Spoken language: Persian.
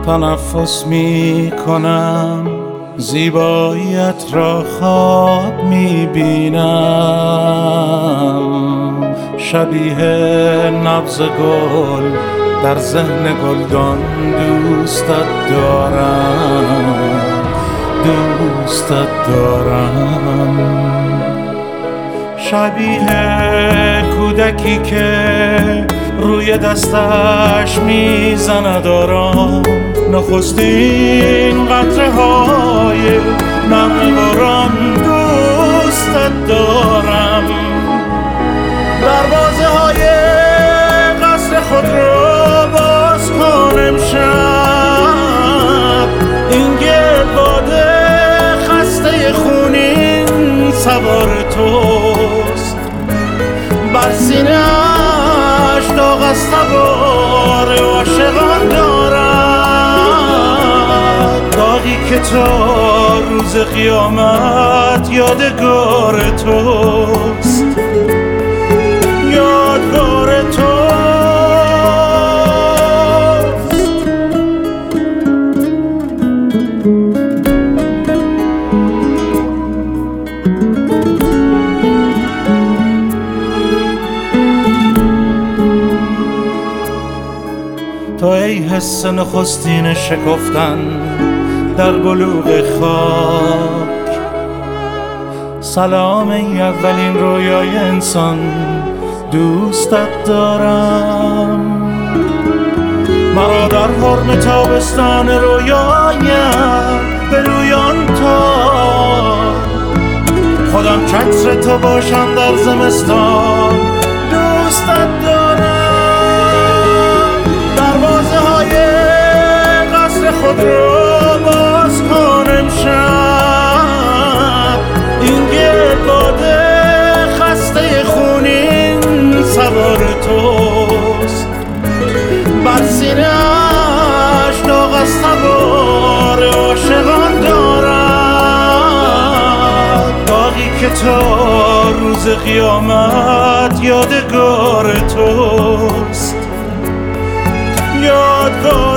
تنفس می کنم، زیباییت را خواب می بینم، شبیه نبض گل در ذهن گلدان. دوستت دارم، دوستت دارم. شبیه کودکی که روی دستش میزند آرام، نخستین قطره های نم باران. دوستت دارم. دروازه های قصر خود را باز کن امشب، این گردباده خسته خونین سوار توست، بر سینه‌اش داغ از سوار عاشقان دارد، داغی که تا روز قیامت یادگار توست، یادگار توست. تو ای حس نخستین شکفتن در بلوغ خاک، سلام ای اولین رویای انسان. دوستت دارم. مرا در حرم تابستان رویایم برویان تا خودم چتر تو باشم در زمستان. دوستت دارم. دروازه های قصر خود را باز کن امشب، این گردباده خسته خونین سوار توست، بر سینه‌اش داغ از سوار عاشقان دارد، داغی که تا روز قیامت یادگار توست، یادگار